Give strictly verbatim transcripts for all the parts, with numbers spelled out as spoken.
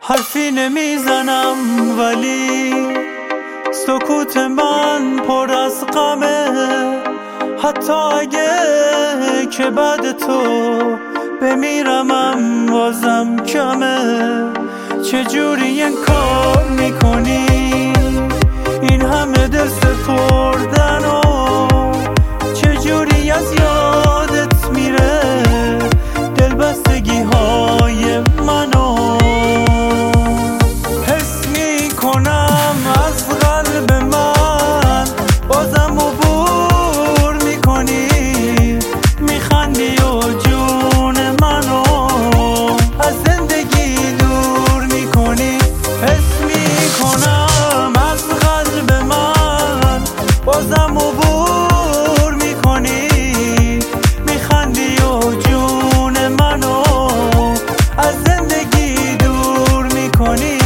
حرفی نمیزنم ولی سکوت من پر از غمه، حتی اگه که بعد تو بمیرمم بازم کمه. چجوری این کار میکنی این همه دل سپردن و چجوری از یادت میره دلبستگی های منو. حس میکنم از قلب من بازم عبور میکنی، میخندی و جون منو از زندگی دور میکنی. حس میکنم از قلب من بازم عبور میکنی، میخندی و جون منو از زندگی دور میکنی.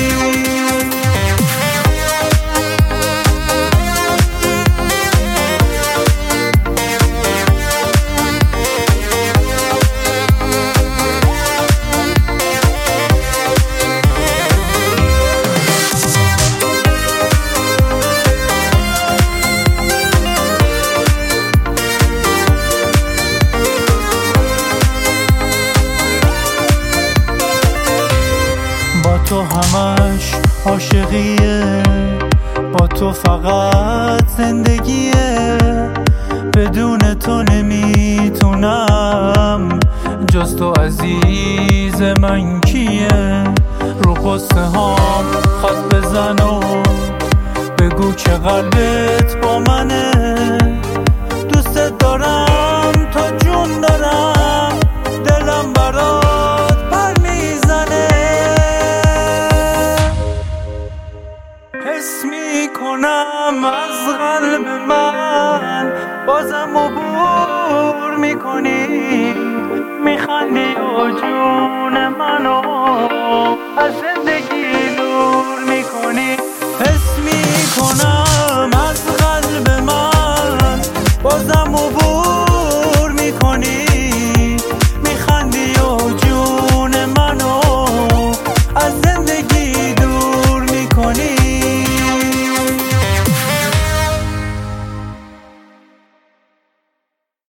با تو همش عاشقیه، با تو فقط زندگیه، بدون تو نمیتونم جز تو عزیز من کیه. رو قصه هام خط بزن و بگو که قلبت با منه، دوست دارم تا جون دارم، دلم برات پر میزنه. حس میکنم از قلب من بازم عبور میکنی، میخندی و جون منو از زندگی دور میکنی. حس میکنم از قلب من بازم عبور